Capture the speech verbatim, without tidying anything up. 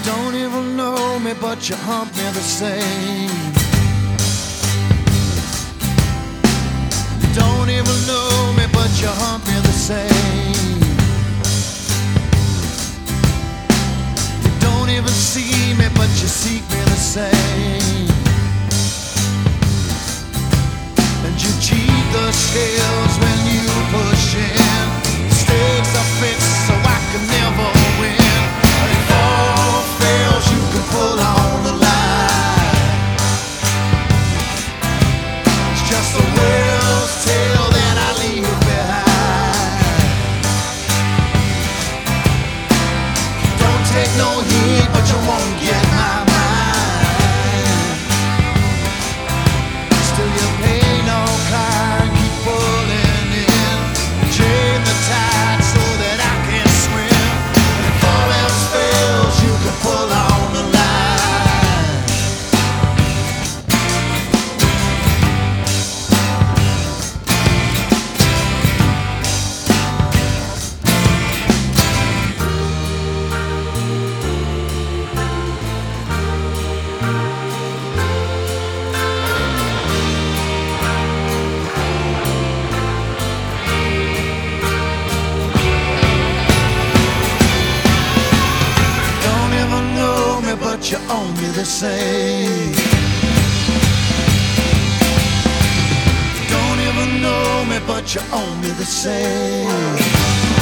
Don't even know me, but you hump me the same. You don't even know me, but you hump me the same. You don't even see me, but you seek me the same. And you cheat the scales when you push in. Stakes are fixed so I can never win. If all fails, you can pull on the line. It's just a whale's tail that I leave behind. Don't take no heed, but you won't get my mind. Still you pay no car and keep pulling in. Chain the tide so that I can swim. And if all else fails, you can pull on the line. Don't even know me, but you own me the same. Don't even know me, but you own me the same.